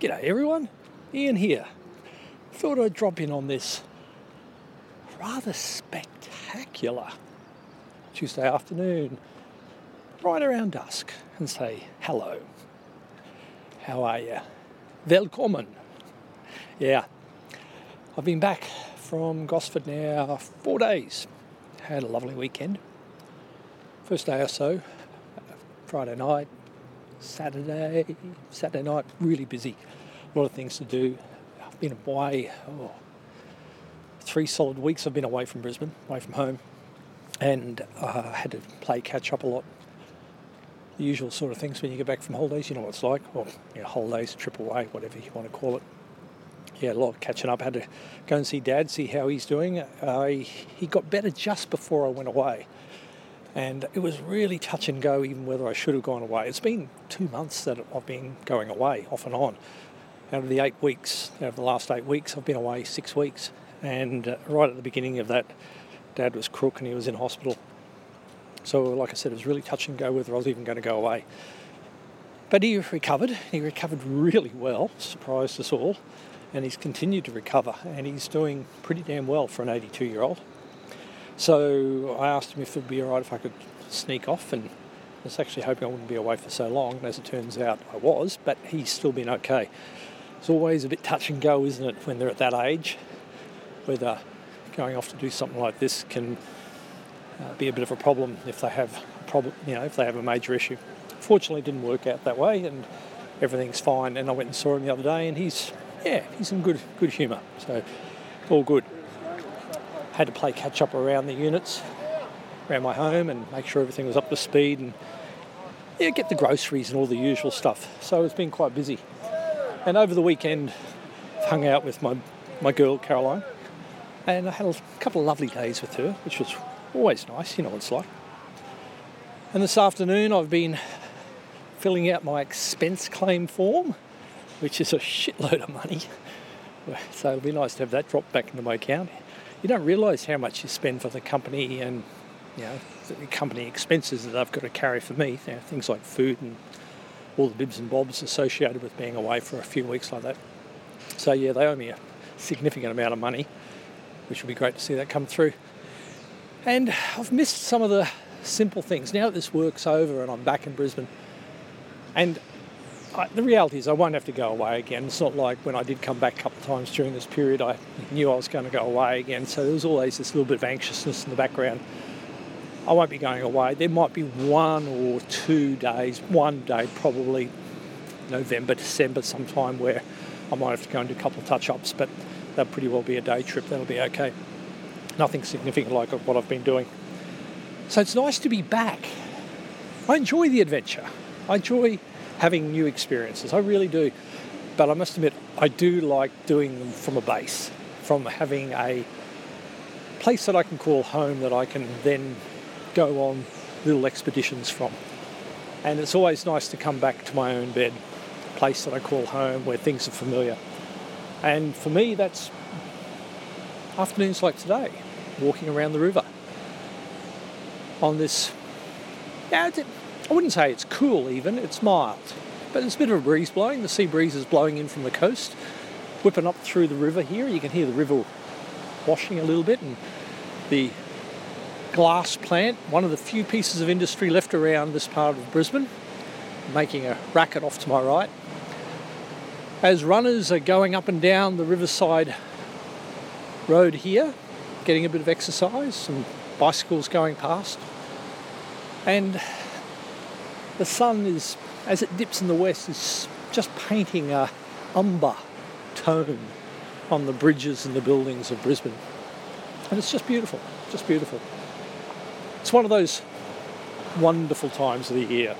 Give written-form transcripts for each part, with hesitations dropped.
G'day everyone, Ian here. Thought I'd drop in on this rather spectacular Tuesday afternoon, right around dusk, and say hello. How are you? Welkommen. Yeah, I've been back from Gosford now 4 days. Had a lovely weekend. First day or so, Friday night, Saturday night, really busy. A lot of things to do. I've been away, 3 solid weeks I've been away from Brisbane, away from home, and I had to play catch up a lot. The usual sort of things when you get back from holidays, you know what it's like, or holidays, trip away, whatever you want to call it. Yeah, a lot of catching up. Had to go and see Dad, see how he's doing. He got better just before I went away. And it was really touch and go even whether I should have gone away. It's been 2 months that I've been going away, off and on. Out of the 8 weeks, out of the last 8 weeks, I've been away 6 weeks. And right at the beginning of that, Dad was crook and he was in hospital. So like I said, it was really touch and go whether I was even going to go away. But he recovered. He recovered really well, surprised us all. And he's continued to recover. And he's doing pretty damn well for an 82-year-old. So I asked him if it would be all right if I could sneak off, and I was actually hoping I wouldn't be away for so long, and as it turns out I was, but he's still been okay. It's always a bit touch and go, isn't it, when they're at that age, whether going off to do something like this can be a bit of a problem if they have a major issue. Fortunately, it didn't work out that way, and everything's fine, and I went and saw him the other day, and he's in good humour, so all good. Had to play catch up around the units, around my home, and make sure everything was up to speed, and get the groceries and all the usual stuff. So it's been quite busy. And over the weekend, I've hung out with my girl Caroline, and I had a couple of lovely days with her, which was always nice. You know what it's like. And this afternoon, I've been filling out my expense claim form, which is a shitload of money. So it'll be nice to have that dropped back into my account. You don't realise how much you spend for the company and, the company expenses that they've got to carry for me. Things like food and all the bibs and bobs associated with being away for a few weeks like that. So, they owe me a significant amount of money, which will be great to see that come through. And I've missed some of the simple things. Now that this work's over and I'm back in Brisbane, and the reality is I won't have to go away again. It's not like when I did come back a couple of times during this period, I knew I was going to go away again. So there was always this little bit of anxiousness in the background. I won't be going away. There might be 1 or 2 days, one day probably November, December sometime where I might have to go and do a couple of touch-ups, but that'll pretty well be a day trip. That'll be okay. Nothing significant like what I've been doing. So it's nice to be back. I enjoy the adventure. I enjoy having new experiences. I really do. But I must admit, I do like doing them from a base, from having a place that I can call home that I can then go on little expeditions from. And it's always nice to come back to my own bed, a place that I call home where things are familiar. And for me, that's afternoons like today, walking around the river on this, I wouldn't say it's cool even, it's mild. But there's a bit of a breeze blowing. The sea breeze is blowing in from the coast, whipping up through the river here. You can hear the river washing a little bit, and the glass plant, one of the few pieces of industry left around this part of Brisbane, making a racket off to my right. As runners are going up and down the riverside road here, getting a bit of exercise, some bicycles going past. And the sun is, as it dips in the west, is just painting a umber tone on the bridges and the buildings of Brisbane. And it's just beautiful, just beautiful. It's one of those wonderful times of the year.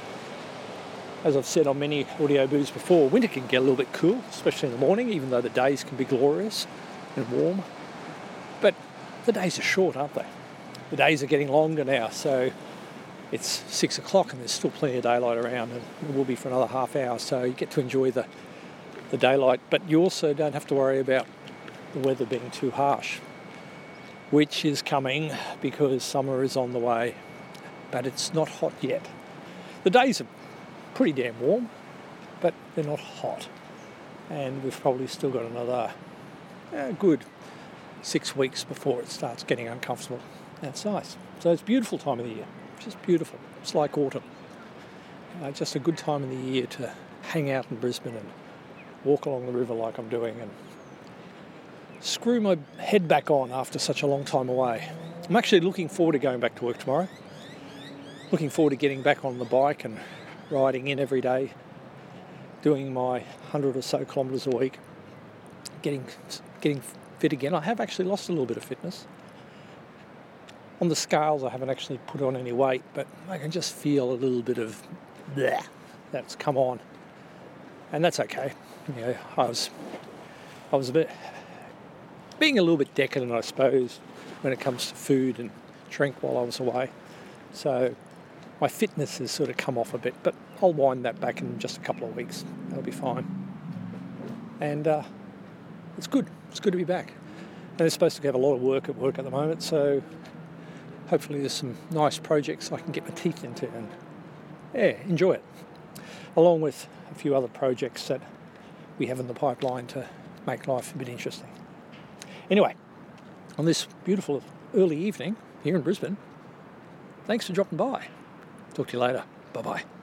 As I've said on many audio boos before, winter can get a little bit cool, especially in the morning, even though the days can be glorious and warm. But the days are short, aren't they? The days are getting longer now, so it's 6 o'clock and there's still plenty of daylight around, and it will be for another half hour, so you get to enjoy the daylight, but you also don't have to worry about the weather being too harsh, which is coming because summer is on the way, but it's not hot yet. The days are pretty damn warm, but they're not hot. and we've probably still got another good 6 weeks before it starts getting uncomfortable. That's nice. So it's a beautiful time of the year, just beautiful. It's like autumn. Just a good time of the year to hang out in Brisbane and walk along the river like I'm doing and screw my head back on after such a long time away. I'm actually looking forward to going back to work tomorrow. Looking forward to getting back on the bike and riding in every day, doing my 100 or so kilometres a week, getting fit again. I have actually lost a little bit of fitness. On the scales, I haven't actually put on any weight, but I can just feel a little bit of bleh that's come on, and that's okay. You know, I was a bit being a little bit decadent, I suppose, when it comes to food and drink while I was away. So my fitness has sort of come off a bit, but I'll wind that back in just a couple of weeks. That'll be fine. And it's good. It's good to be back. And it's supposed to have a lot of work at the moment, so hopefully there's some nice projects I can get my teeth into and enjoy it. Along with a few other projects that we have in the pipeline to make life a bit interesting. Anyway, on this beautiful early evening here in Brisbane, thanks for dropping by. Talk to you later. Bye-bye.